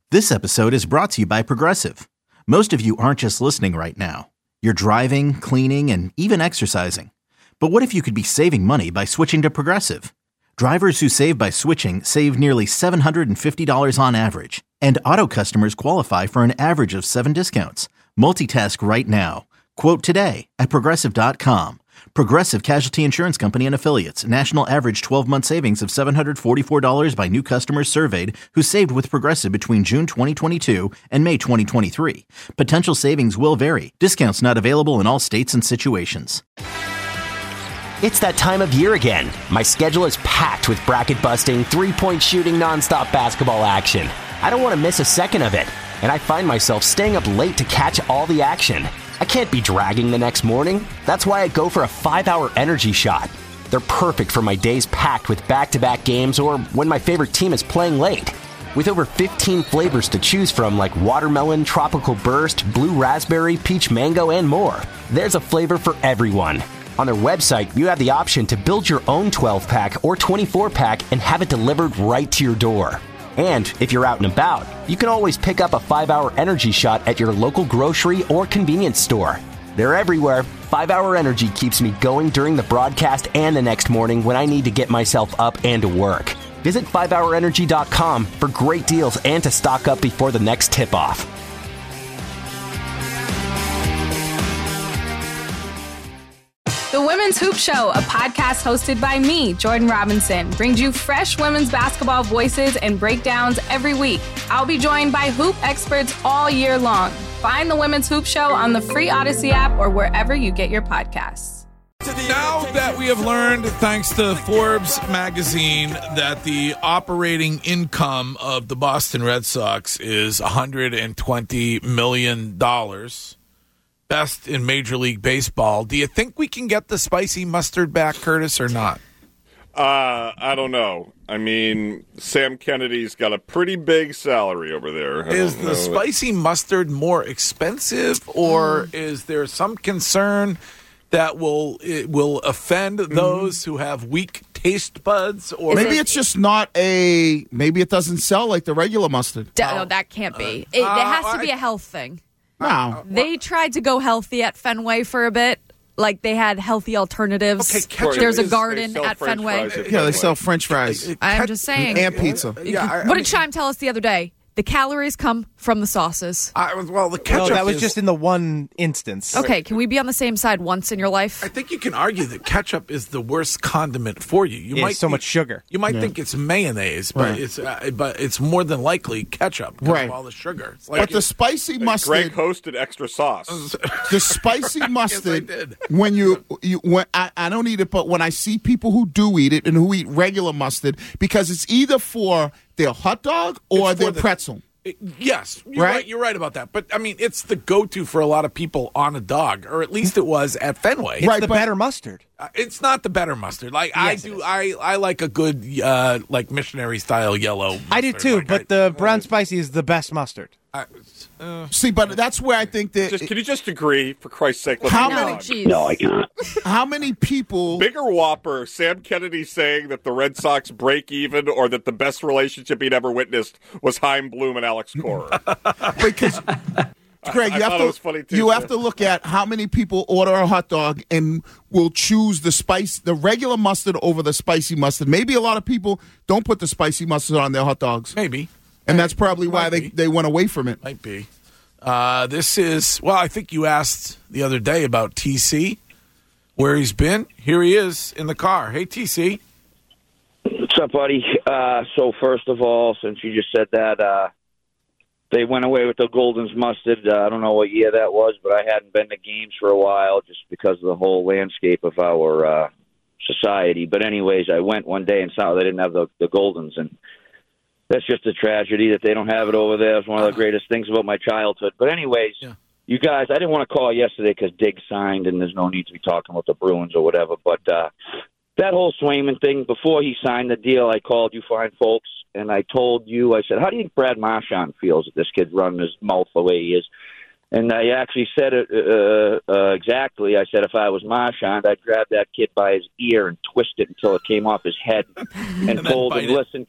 This episode is brought to you by Progressive. Most of you aren't just listening right now. You're driving, cleaning, and even exercising. But what if you could be saving money by switching to Progressive? Drivers who save by switching save nearly $750 on average. And auto customers qualify for an average of 7 discounts. Multitask right now. Quote today at Progressive.com. Progressive Casualty Insurance Company and Affiliates. National average 12-month savings of $744 by new customers surveyed who saved with Progressive between June 2022 and May 2023. Potential savings will vary. Discounts not available in all states and situations. It's that time of year again. My schedule is packed with bracket-busting, three-point shooting, nonstop basketball action. I don't want to miss a second of it, and I find myself staying up late to catch all the action. I can't be dragging the next morning. That's why I go for a 5-hour energy shot. They're perfect for my days packed with back-to-back games or when my favorite team is playing late. With over 15 flavors to choose from like watermelon, tropical burst, blue raspberry, peach mango, and more, there's a flavor for everyone. On their website, you have the option to build your own 12-pack or 24-pack and have it delivered right to your door. And if you're out and about, you can always pick up a 5-hour energy shot at your local grocery or convenience store. They're everywhere. 5-hour energy keeps me going during the broadcast and the next morning when I need to get myself up and to work. Visit 5hourenergy.com for great deals and to stock up before the next tip-off. The Women's Hoop Show, a podcast hosted by me, Jordan Robinson, brings you fresh women's basketball voices and breakdowns every week. I'll be joined by hoop experts all year long. Find the Women's Hoop Show on the free Odyssey app or wherever you get your podcasts. Now that we have learned, thanks to Forbes magazine, that the operating income of the Boston Red Sox is $120 million, best in Major League Baseball, do you think we can get the spicy mustard back, Curtis, or not? I don't know. I mean, Sam Kennedy's got a pretty big salary over there. Is the spicy mustard more expensive, or is there some concern that it will offend those who have weak taste buds? Or maybe it's just not maybe it doesn't sell like the regular mustard. No, that can't be. It has to be a health thing. No. They tried to go healthy at Fenway for a bit. Like, they had healthy alternatives. Okay, ketchup There's a garden at French Fenway. Yeah, they sell French fries. I'm just saying. And pizza. What did Shime tell us the other day? The calories come from the sauces. The ketchup that was just in the one instance. Okay, can we be on the same side once in your life? I think you can argue that ketchup is the worst condiment for you. You might so much sugar. You might think it's mayonnaise, but it's more than likely ketchup because of all the sugar. But the spicy mustard. Greg hosted extra sauce. The spicy mustard. Yes, I did. When I don't eat it, but when I see people who do eat it and who eat regular mustard, because it's either for their hot dog or their pretzel. Yes, you're right. You're right about that. But, I mean, it's the go-to for a lot of people on a dog, or at least it was at Fenway. It's the better mustard. It's not the better mustard. Like, yes, I like a good, missionary-style yellow mustard. I do, too, but the brown spicy is the best mustard. See, but that's where I think that... Can you just agree, for Christ's sake? How many? No, I can't. How many people... Bigger Whopper, Sam Kennedy saying that the Red Sox break even or that the best relationship he'd ever witnessed was Chaim Bloom and Alex Cora. Because... Greg, you have to look at how many people order a hot dog and will choose the regular mustard over the spicy mustard. Maybe a lot of people don't put the spicy mustard on their hot dogs. Maybe. And that's probably why they went away from it. Might be. This is, I think you asked the other day about TC, where he's been. Here he is in the car. Hey, TC. What's up, buddy? So first of all, since you just said that, they went away with the Golden's mustard. I don't know what year that was, but I hadn't been to games for a while just because of the whole landscape of our society. But anyways, I went one day and saw they didn't have the Goldens, and that's just a tragedy that they don't have it over there. It's one of the greatest things about my childhood. But anyways, you guys, I didn't want to call yesterday because Diggs signed, and there's no need to be talking about the Bruins or whatever. But that whole Swayman thing, before he signed the deal, I called you fine folks, and I told you, I said, how do you think Brad Marchand feels that this kid's running his mouth the way he is? And I actually said it exactly. I said if I was Marchand, I'd grab that kid by his ear and twist it until it came off his head and told him, listen, kid,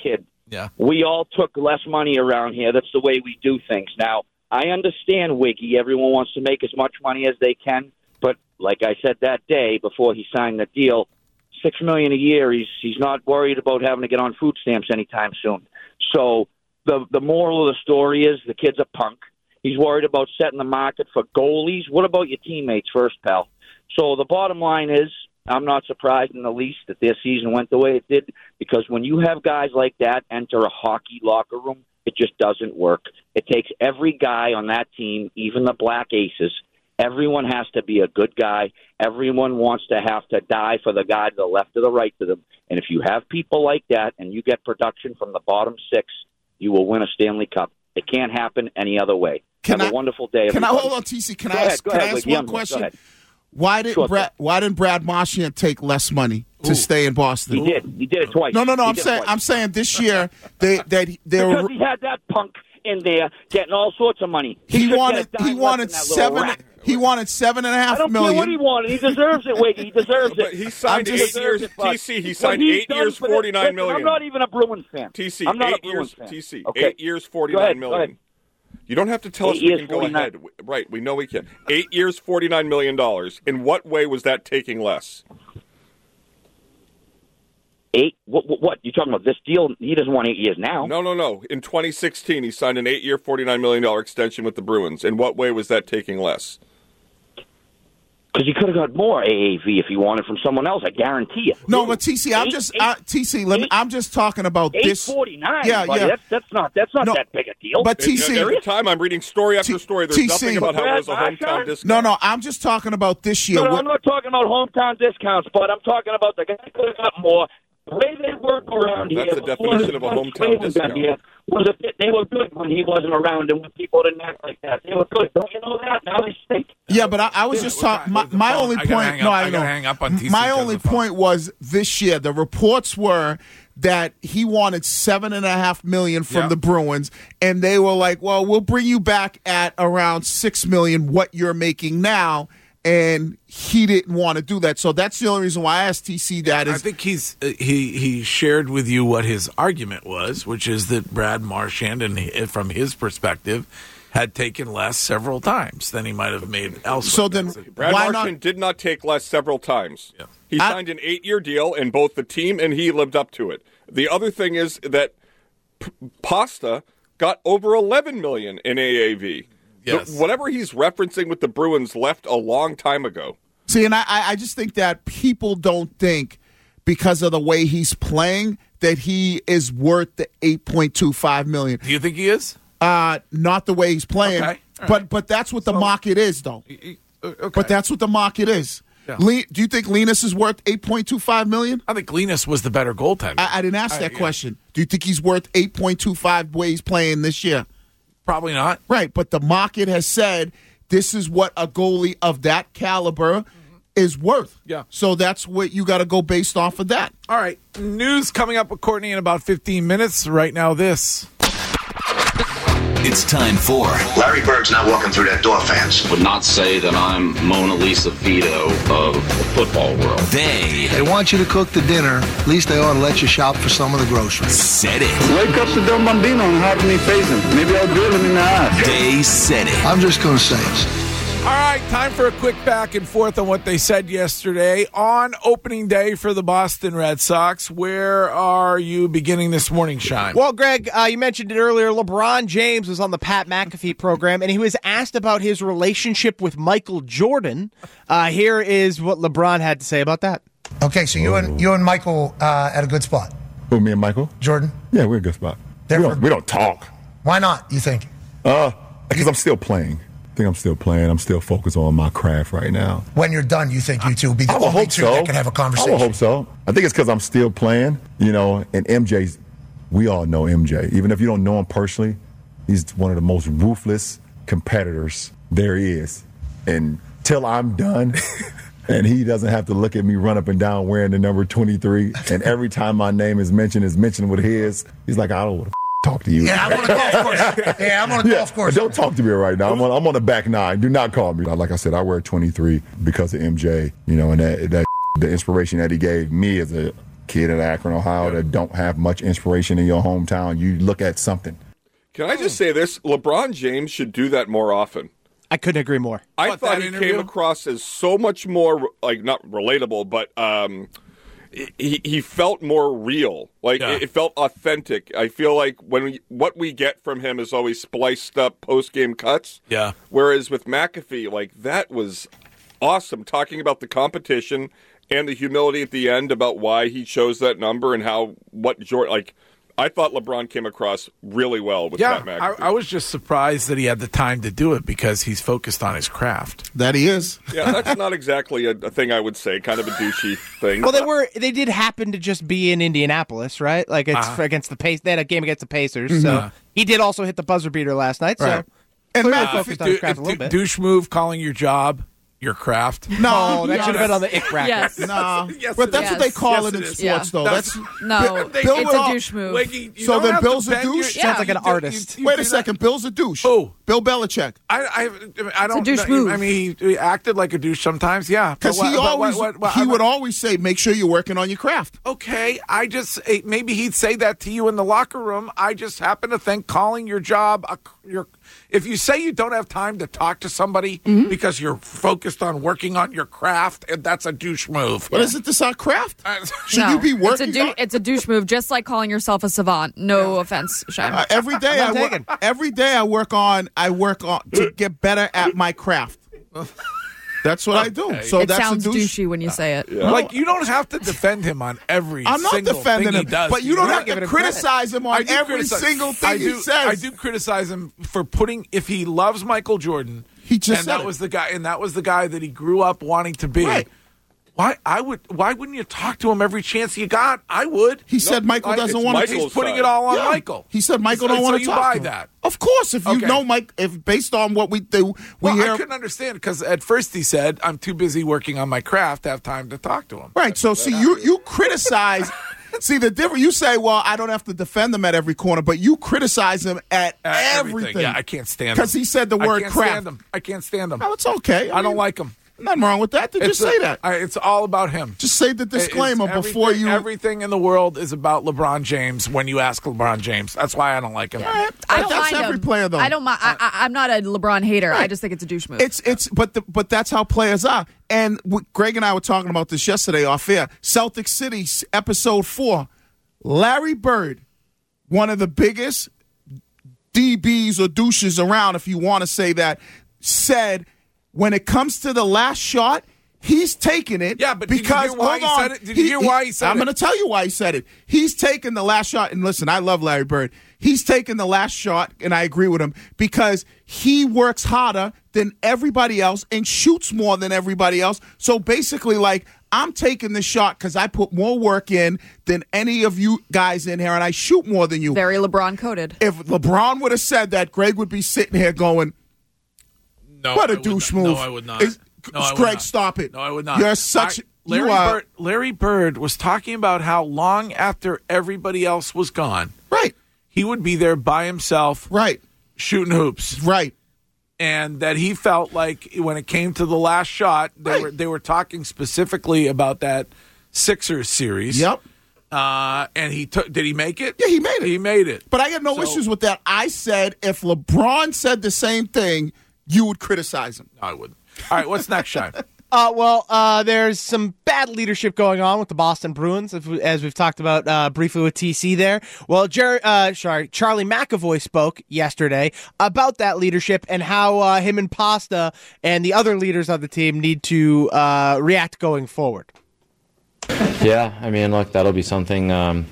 Yeah. We all took less money around here. That's the way we do things. Now, I understand, Wiggy. Everyone wants to make as much money as they can. But like I said that day before he signed the deal, $6 million a year, he's not worried about having to get on food stamps anytime soon. So the moral of the story is the kid's a punk. He's worried about setting the market for goalies. What about your teammates first, pal? So the bottom line is, I'm not surprised in the least that their season went the way it did, because when you have guys like that enter a hockey locker room, it just doesn't work. It takes every guy on that team, even the Black Aces. Everyone has to be a good guy. Everyone wants to have to die for the guy to the left or the right to them. And if you have people like that and you get production from the bottom six, you will win a Stanley Cup. It can't happen any other way. Have a wonderful day, everybody. Hold on, TC? Can I ask one question? Why didn't Brad Marchand take less money to stay in Boston? He did. He did it twice. No. I'm saying this year because he had that punk in there getting all sorts of money. He wanted $7.5 million. I don't care what he wanted. He deserves it, Wiggy. He deserves it. But he signed 8 years. TC, he signed 8 years, $49 million. I'm not even a Bruins fan. TC, I'm not 8 a Bruins years. fan. TC, okay. 8 years, $49 million. Go ahead. You don't have to tell us we can go ahead. Right, we know we can. 8 years, $49 million. In what way was that taking less? 8? What? You talking about this deal? He doesn't want 8 years now. No. In 2016, he signed an 8-year, $49 million extension with the Bruins. In what way was that taking less? Because he could have got more AAV if he wanted from someone else. I guarantee you. No, but TC, I'm just talking about this. $8.49. Yeah. That's not that big a deal. But TC, every time I'm reading story after story, there's nothing about how it was a hometown discount. No, I'm just talking about this year. No, I'm not talking about hometown discounts, but I'm talking about the guy could have got more. The way they work around here. That's the definition of a hometown discount. They were good when he wasn't around and when people didn't act like that. They were good. Don't you know that? Now they stink. Yeah, but I was just talking. My only point. No, I know. Hang up on TC. My only point was this year. The reports were that he wanted $7.5 million from the Bruins, and they were like, "Well, we'll bring you back at around $6 million, what you're making now." And he didn't want to do that, so that's the only reason why I asked TC that. I think he shared with you what his argument was, which is that Brad Marchand, and from his perspective, had taken less several times than he might have made elsewhere. So then, Brad Marchand did not take less several times. Yeah. He signed an 8-year deal, and both the team and he lived up to it. The other thing is that Pasta got over $11 million in AAV. Yes. Whatever he's referencing with the Bruins left a long time ago. See, and I just think that people don't think because of the way he's playing that he is worth the $8.25 million. Do you think he is? Not the way he's playing. Okay. Right. But that's what the market is, though. Okay. But that's what the market is. Yeah. Do you think Linus is worth $8.25 million? I think Linus was the better goaltender. I didn't ask that question. Do you think he's worth $8.25 the way he's playing this year? Probably not. Right, but the market has said this is what a goalie of that caliber is worth. Yeah. So that's what you got to go based off of that. All right. News coming up with Courtney in about 15 minutes. Right now, this. It's time for Larry Bird's not walking through that door, fans. Would not say that I'm Mona Lisa Vito of the football world. They want you to cook the dinner. At least they ought to let you shop for some of the groceries. Said it. Wake up the Don Bambino and have me face him. Maybe I'll drill him in the eye. They said it. I'm just going to say it. All right, time for a quick back and forth on what they said yesterday on opening day for the Boston Red Sox. Where are you beginning this morning, Shine? Well, Greg, you mentioned it earlier. LeBron James was on the Pat McAfee program, and he was asked about his relationship with Michael Jordan. Here is what LeBron had to say about that. Okay, so you and Michael at a good spot. Who, me and Michael? Jordan? Yeah, we're a good spot. We don't talk. Why not, you think? Because I'm still playing. I'm still playing. I'm still focused on my craft right now. When you're done, you think you two will be the only two that can have a conversation? I would hope so. I think it's because I'm still playing, and MJ's, we all know MJ. Even if you don't know him personally, he's one of the most ruthless competitors there is. And till I'm done, and he doesn't have to look at me run up and down wearing the number 23, and every time my name is mentioned with his, he's like, I don't want to talk to you. Yeah, I'm on a golf course. I'm on a golf course. Don't talk to me right now. I'm on the back nine. Do not call me. Like I said, I wear 23 because of MJ, and that the inspiration that he gave me as a kid at Akron, Ohio, that don't have much inspiration in your hometown, you look at something. Can I just say this? LeBron James should do that more often. I couldn't agree more. I thought he came across as so much more, like, not relatable, but he felt more real. Like, it felt authentic. I feel like what we get from him is always spliced up post-game cuts. Yeah. Whereas with McAfee, like, that was awesome, talking about the competition and the humility at the end about why he chose that number and I thought LeBron came across really well with Pat McAfee. I was just surprised that he had the time to do it because he's focused on his craft. That he is. Yeah, that's not exactly a thing I would say, kind of a douchey thing. Well, they did happen to just be in Indianapolis, right? Like, it's against the Pacers. They had a game against the Pacers, so he did also hit the buzzer beater last night, so and focused on his craft a little bit. Douche move, calling your job your craft. No, that should have been on the ick racket. Yes. No, Yes, but that's it what they is. call Yes, it in it is. sports, though. It's a douche move. So then Bill's a douche? Sounds like an artist. Wait a second, Bill's a douche. Who? Bill Belichick. I don't. It's a douche move. I mean, he acted like a douche sometimes. Yeah, Because he would always say, "Make sure you're working on your craft." Okay, maybe he'd say that to you in the locker room. I just happen to think calling your job if you say you don't have time to talk to somebody because you're focused on working on your craft, that's a douche move. But isn't this our craft? Should you be working? It's a douche move, just like calling yourself a savant. No offense, Shime. Every day I work on to get better at my craft. That's what I do. Okay. So it that's sounds a douche. douchey when you say it. Yeah. Like, you don't have to defend him on every I'm not single defending thing him, he does. but you don't have to criticize him on every single thing he says. I do criticize him for if he loves Michael Jordan, that was the guy that he grew up wanting to be. Right. Why wouldn't you talk to him every chance you got? I would. He said Michael doesn't want to. He's putting it all on Michael. He said Michael don't want to talk. So you buy to him. that? Of course, if you know Mike, if based on what we do, I couldn't understand because at first he said, "I'm too busy working on my craft to have time to talk to him." Right. So see, you criticize. See the difference. You say, "Well, I don't have to defend him at every corner," but you criticize him at everything. Yeah, I can't stand him because he said the word craft. I can't stand him. No, it's okay. I don't like him. Nothing wrong with that. Just say that. It's all about him. Just say the disclaimer before you. Everything in the world is about LeBron James when you ask LeBron James. That's why I don't like him. I don't that's mind every him. player, though. I don't mind. I'm not a LeBron hater. Right. I just think it's a douche move. But that's how players are. And Greg and I were talking about this yesterday off air. Celtic City, episode 4. Larry Bird, one of the biggest DBs or douches around, if you want to say that, said when it comes to the last shot, he's taking it. Yeah, but because did you hear why he said it? Did you hear why he said it? I'm going to tell you why he said it. He's taking the last shot, and listen, I love Larry Bird. He's taking the last shot, and I agree with him, because he works harder than everybody else and shoots more than everybody else. So basically, like, I'm taking the shot because I put more work in than any of you guys in here, and I shoot more than you. Very LeBron coded. If LeBron would have said that, Greg would be sitting here going, "No, what a douche move." No, I would not. Greg, stop it. No, I would not. You're such. Larry Bird was talking about how long after everybody else was gone, right, he would be there by himself, right, shooting hoops, right. And that he felt like when it came to the last shot, they were talking specifically about that Sixers series. Yep. And did he make it? Yeah, he made it. He made it. But I got no issues with that. I said if LeBron said the same thing, you would criticize him. I wouldn't. All right, what's next, Shine? There's some bad leadership going on with the Boston Bruins, as we've talked about briefly with TC there. Well, Charlie McAvoy spoke yesterday about that leadership and how him and Pasta and the other leaders of the team need to react going forward. Yeah, I mean, look, that'll be something, that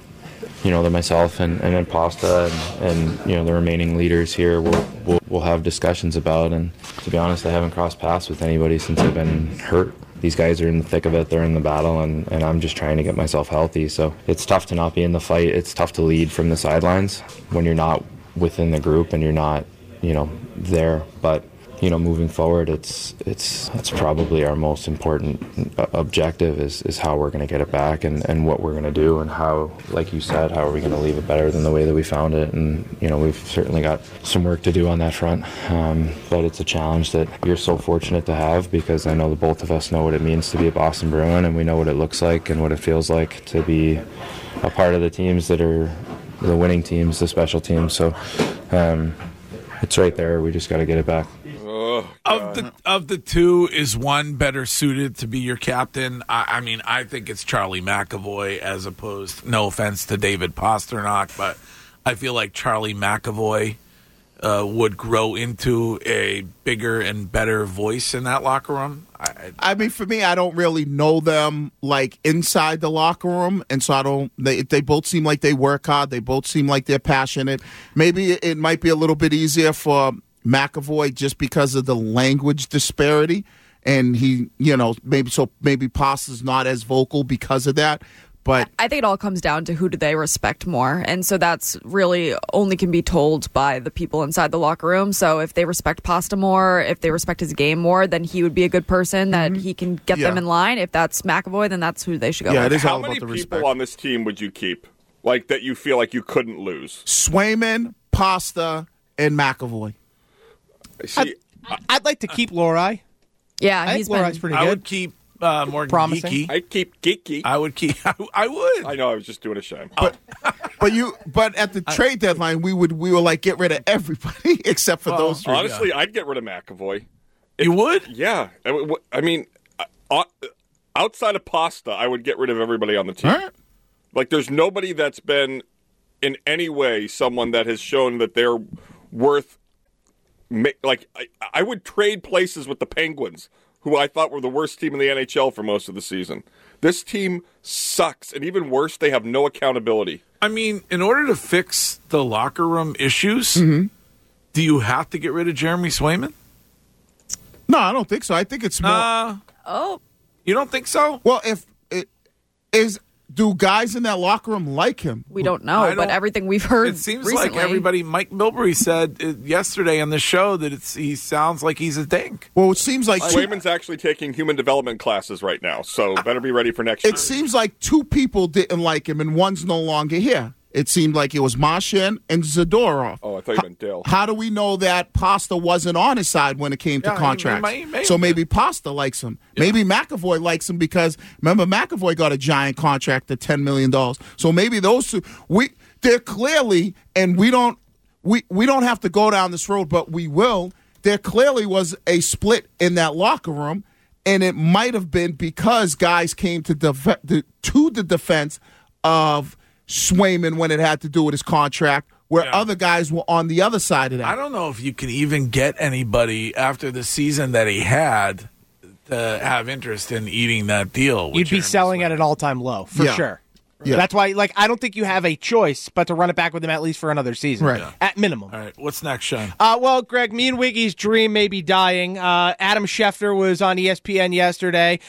myself and then Pasta and the remaining leaders here we'll have discussions about. And to be honest, I haven't crossed paths with anybody since I've been hurt. These guys are in the thick of it. They're in the battle, and I'm just trying to get myself healthy. So it's tough to not be in the fight. It's tough to lead from the sidelines when you're not within the group and you're not, there. But moving forward, it's probably our most important objective is how we're going to get it back and what we're going to do and how, like you said, how are we going to leave it better than the way that we found it. And, we've certainly got some work to do on that front. But it's a challenge that you're so fortunate to have, because I know that both of us know what it means to be a Boston Bruin, and we know what it looks like and what it feels like to be a part of the teams that are the winning teams, the special teams. So it's right there. We just got to get it back. Of the two, is one better suited to be your captain? I think it's Charlie McAvoy, as opposed, no offense to David Pastrnak, but I feel like Charlie McAvoy would grow into a bigger and better voice in that locker room. For me, I don't really know them like inside the locker room, and so they both seem like they work hard. They both seem like they're passionate. Maybe it might be a little bit easier for McAvoy just because of the language disparity, and maybe Pasta's not as vocal because of that. But I think it all comes down to who do they respect more, and so that's really only can be told by the people inside the locker room. So if they respect Pasta more, if they respect his game more, then he would be a good person that he can get them in line. If that's McAvoy, then that's who they should go with. It is How all many about the people respect. on this team would you keep, like that you feel like you couldn't lose? Swayman, Pasta, and McAvoy. See, I'd like to keep Lorai. Yeah, I think Lorai's pretty good. I would keep Morgan Promising. Geekie. I'd keep Geeky. I would keep. I would. I know. I was just doing a shame. But at the trade deadline, we were like get rid of everybody except for those three. Honestly, I'd get rid of McAvoy. You would? Yeah. I mean, outside of Pasta, I would get rid of everybody on the team. All right. Like, there's nobody that's been in any way someone that has shown that they're worth. Like, I would trade places with the Penguins, who I thought were the worst team in the NHL for most of the season. This team sucks, and even worse, they have no accountability. I mean, in order to fix the locker room issues, do you have to get rid of Jeremy Swayman? No, I don't think so. I think it's more. You don't think so? Well, if it is. Do guys in that locker room like him? We don't know, but everything we've heard It seems recently, like everybody, Mike Milbury said yesterday on the show that he sounds like he's a dink. Well, it seems like Swayman's actually taking human development classes right now, so better be ready for next year. It seems like two people didn't like him, and one's no longer here. It seemed like it was Marchand and Zadorov. Oh, I thought you meant Dale. How do we know that Pasta wasn't on his side when it came to contracts? So maybe Pasta likes him. Yeah. Maybe McAvoy likes him because, remember, McAvoy got a giant contract at $10 million. So maybe those two, they're clearly, and we don't have to go down this road, but we will. There clearly was a split in that locker room, and it might have been because guys came to the defense of Swayman when it had to do with his contract, where other guys were on the other side of that. I don't know if you can even get anybody after the season that he had to have interest in eating that deal. You'd be selling at an all-time low, for sure. Yeah. That's why, I don't think you have a choice but to run it back with him at least for another season. Right. At minimum. All right. What's next, Sean? Well, Greg, me and Wiggy's dream may be dying. Adam Schefter was on ESPN yesterday,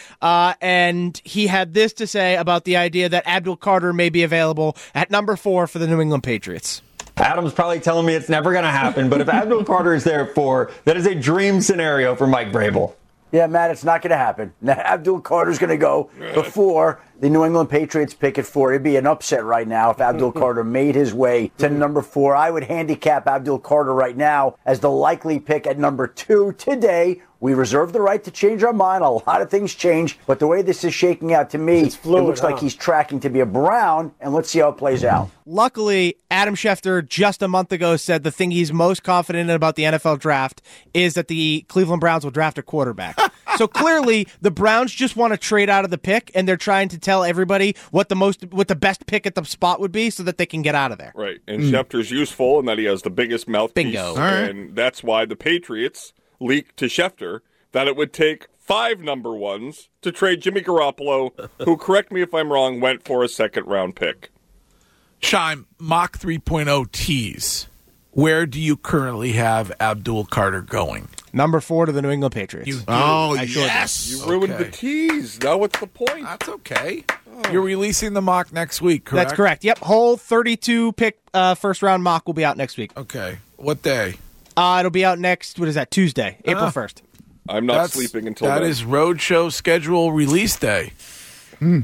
and he had this to say about the idea that Abdul Carter may be available at number 4 for the New England Patriots. Adam's probably telling me it's never going to happen, but if Abdul Carter is there at 4, that is a dream scenario for Mike Vrabel. Yeah, Matt, it's not going to happen. Abdul Carter's going to go before the New England Patriots pick at 4. It'd be an upset right now if Abdul Carter made his way to number 4. I would handicap Abdul Carter right now as the likely pick at number 2 today. We reserve the right to change our mind. A lot of things change, but the way this is shaking out to me, it looks like he's tracking to be a Brown, and let's see how it plays out. Luckily, Adam Schefter just a month ago said the thing he's most confident in about the NFL draft is that the Cleveland Browns will draft a quarterback. So clearly, the Browns just want to trade out of the pick, and they're trying to tell everybody what the best pick at the spot would be so that they can get out of there. Right, and Schefter's useful in that he has the biggest mouthpiece. Bingo. And that's why the Patriots leaked to Schefter that it would take 5 number 1s to trade Jimmy Garoppolo, who, correct me if I'm wrong, went for a second-round pick. Shime, Mach 3.0 tease. Where do you currently have Abdul Carter going? Number 4 to the New England Patriots. You do. Oh, Yes! You ruined the tease. Now what's the point? That's okay. You're releasing the mock next week, correct? That's correct. Yep, whole 32-pick first-round mock will be out next week. Okay. What day? It'll be out next, Tuesday, April 1st. I'm not sleeping until that then. is Roadshow schedule release day. And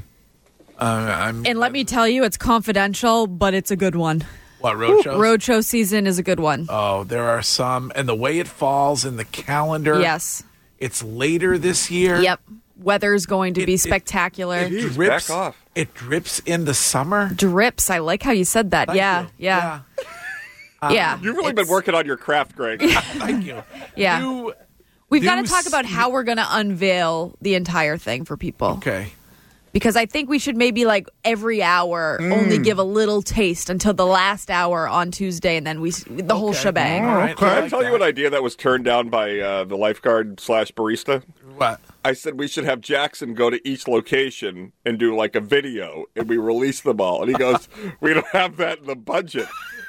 let me tell you, it's confidential, but it's a good one. What, Roadshow? Roadshow season is a good one. Oh, there are some. And the way it falls in the calendar. Yes. It's later this year. Yep. Weather's going to be spectacular. It drips. Back off. It drips in the summer. Drips. I like how you said that. Thank Yeah. you. Yeah. Yeah. You've really been working on your craft, Greg. Thank you. Yeah. We've got to talk about how we're going to unveil the entire thing for people. Okay. Because I think we should maybe like every hour only give a little taste until the last hour on Tuesday, and then the whole shebang. All right. Can I tell you an idea that was turned down by the lifeguard / barista? What? I said we should have Jackson go to each location and do like a video, and we release them all. And he goes, "We don't have that in the budget."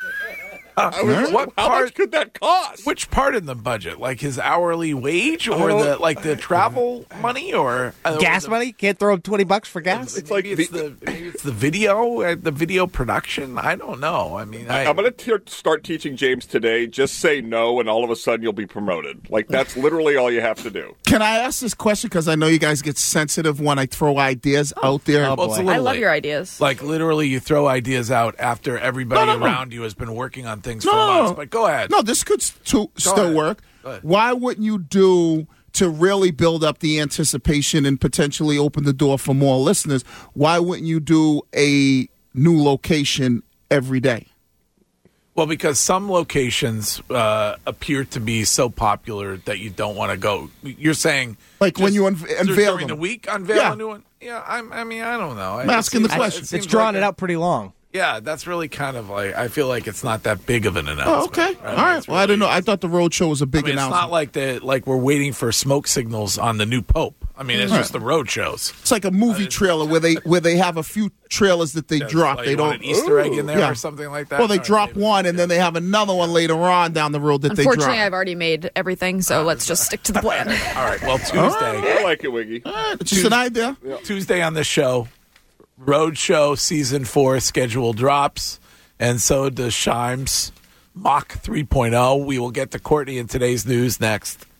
I was like, how much could that cost? Which part in the budget? Like his hourly wage, or the travel money, or gas money? Can't throw him $20 for gas. It's maybe it's the video production. I don't know. I mean, I'm going to start teaching James today. Just say no, and all of a sudden you'll be promoted. Like that's literally all you have to do. Can I ask this question because I know you guys get sensitive when I throw ideas out there? Well, I love your ideas. Like literally, you throw ideas out after everybody around you has been working on things for months. But go ahead. No, this could still work. Why wouldn't you do, to really build up the anticipation and potentially open the door for more listeners, why wouldn't you do a new location every day? Well, because some locations appear to be so popular that you don't want to go. You're saying like when you unveil during them. the week, unveil a new one. Yeah, I mean, I don't know. I'm asking the question. It's drawn it out pretty long. Yeah, that's really kind of like, I feel like it's not that big of an announcement. Oh, okay. Right? All right. Well, I didn't know. I thought the Roadshow was a big announcement. It's not like we're waiting for smoke signals on the new Pope. I mean, it's just the road shows. It's like a movie trailer where they have a few trailers that they drop. Like they don't an Easter egg in there or something like that. Well, they drop one and then they have another one later on down the road that they drop. Unfortunately, I've already made everything, so let's just stick to the plan. All right. Well, Tuesday. I like it, Wiggy. It's just an idea. Tuesday on the show, Roadshow Season 4 schedule drops, and so does Shimes Mach 3.0. We will get to Courtney in today's news next.